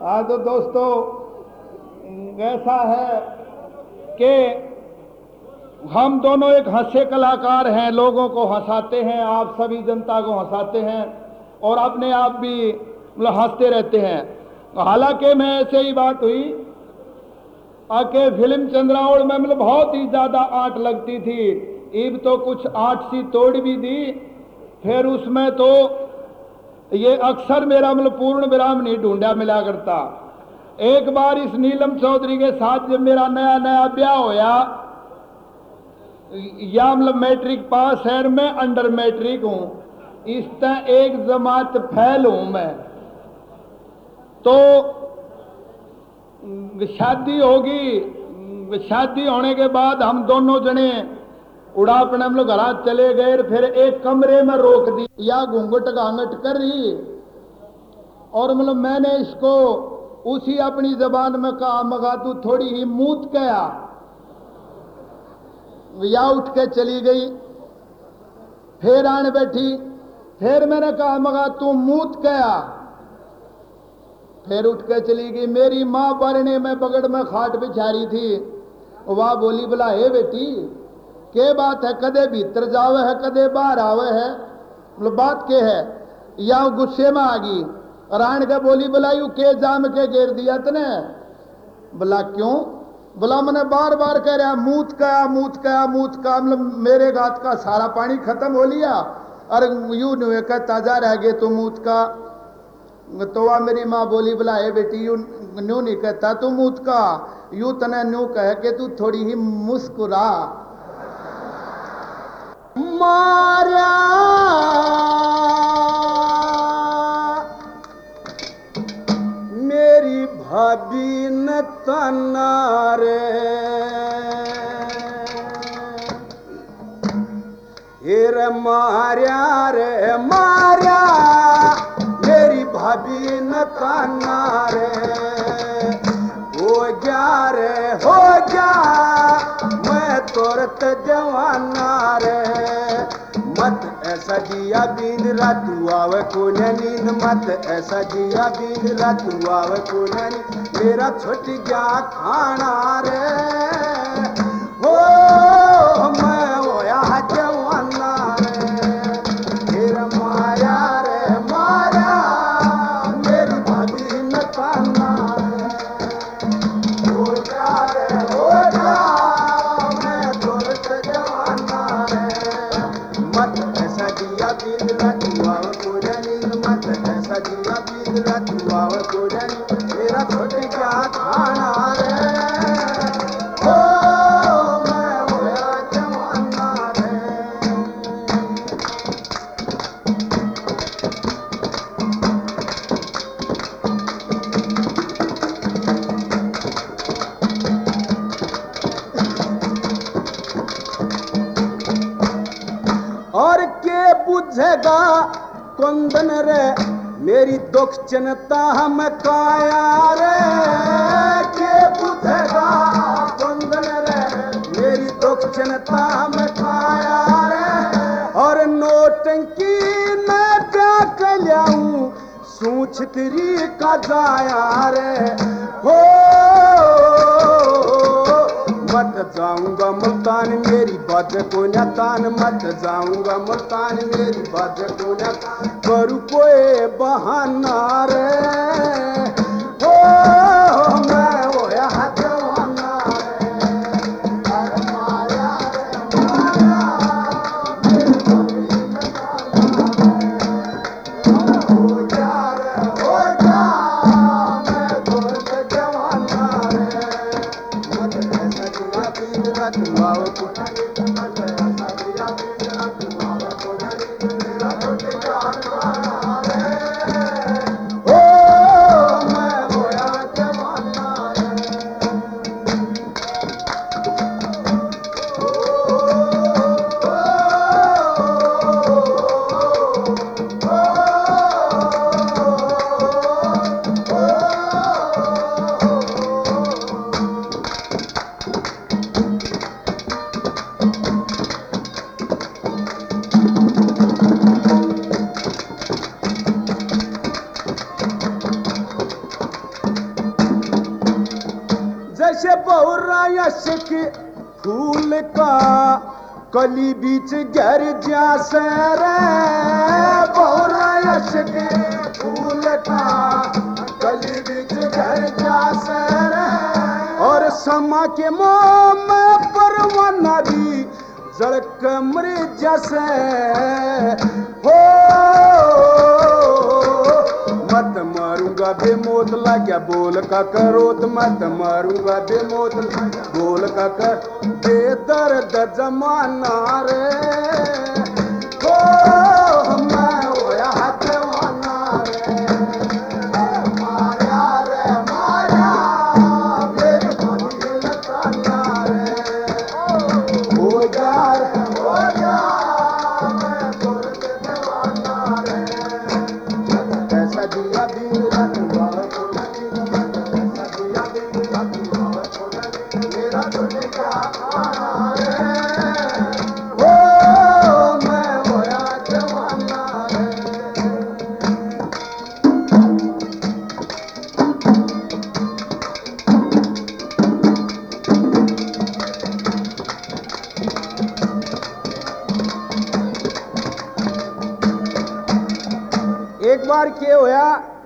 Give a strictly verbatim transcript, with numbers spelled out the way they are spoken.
हाँ तो दोस्तों ऐसा है कि हम दोनों एक हास्य कलाकार हैं, लोगों को हंसाते हैं, आप सभी जनता को हंसाते हैं और अपने आप भी मतलब हंसते रहते हैं। हालांकि मैं ऐसे ही बात हुई आके फिल्म चंद्रावड़ में मतलब बहुत ही ज़्यादा आंट लगती थी, ईब तो कुछ आंट सी तोड़ भी दी, फिर उसमें तो ये अक्सर मेरा मतलब पूर्ण विराम नहीं ढूंढा मिला करता। एक बार इस नीलम चौधरी के साथ जब मेरा नया नया ब्याह होया, या मतलब मैट्रिक पास है, मैं अंडर मैट्रिक हूं, इस तरह एक जमात फैल हूं मैं, तो शादी होगी। शादी होने के बाद हम दोनों जने उड़ापने हम लोग घर चले गए, फिर एक कमरे में रोक दी या घूंघट घांघट कर रही, और मतलब मैंने इसको उसी अपनी जबान में कहा मगा तू थोड़ी ही मूत गया, या उठ के चली गई। फिर आने बैठी, फिर मैंने कहा मगा तू मूत गया, फिर उठ के चली गई। मेरी माँ बरने में बगड़ में खाट बिछा रही थी, वह बोली बोला हे बेटी के बात है, कदे भीतर जावे है कदे बाहर आवे है, मतलब बात के है, या गुस्से में आ गई। रान के बोली बोला यू के जाम के घेर दिया तने, बोला क्यों, बोला मैंने बार बार कह रहा मूत का मूत का मूत का, मतलब मेरे गात का सारा पानी खत्म हो लिया, अरे यू नहीं कह ताजा रह गए तो मूत का। तो वह मेरी माँ बोली बोला हे बेटी यू न्यू नहीं कहता तू मूत का, यू तने न्यू कह के तू थोड़ी ही मुस्कुरा। मारा मेरी भाभी न तना रे, हेर मार्या रे मार्या मेरी भाभी न तना रे, हो गया रे हो गया मैं तोरत जवाना रे, मत ऐसा जिया बीन रातू आवे कोने नींद, मत ऐसा जिया बीन रातू आवे कोने नींद, मेरा छुट गया खाना रे, हो मैं होया जवाना रे, मेरा माया रे माया मेरी भाभी न ताना रे, हो जा रे हो जा मैं तोरत जवाना रे, मत ऐसा जिया बीन रातू आवे कोने नींद, मत ऐसा जिया बीन रातू आवे कोने नींद, मेरा छुट गया खाना रे, हो मैं होया जवाना रे। और के बुझेगा कुंदन रे मेरी दुख चिंता हम काया रे, के बुझेगा कुंदन रे मेरी दुख चिंता हम काया रे, और नोटंकी मैं क्या कल्याऊं सूछ तेरी का जाया रे, हो मत जाऊंगा मुल्तान मेरी बात को न तान, मत जाऊंगा मुल्तान मेरी बात को न तान, करूँ कोई बहाना रे, हो मैं होया जवाना रे, अरे माया रे माया मेरी भाभी न ताना रे, हो जा रे हो जा मैं तोरत जवाना रे, मत ऐसा जिया बीन रातू आवे कोने नींद, मत ऐसा जिया बीन रातू आवे कोने नींद, मेरा छुट गया खाना रे, हो जैसे बहुरा यशक फूल का कली बीच घर जासे रे बहुरा यशक फूल का कली बीच घर जासे रे और समा के मोह में परवाना भी जड़क मर जैसे हो मत मारूंगा बेमौत लाग्या बोल का करोत मत मारूंगा बेमौत बोल का कर बेदर्द जमाना रे हो मैं होया जवाना रे माया रे माया मेरे मन लताना रे हो जा रे हो जा मैं दर्द जवाना रे ऐसा दिया दिन रात मेरा तुझे क्या खाना रे ओ मैं होया जवाना रे एक बार क्या होया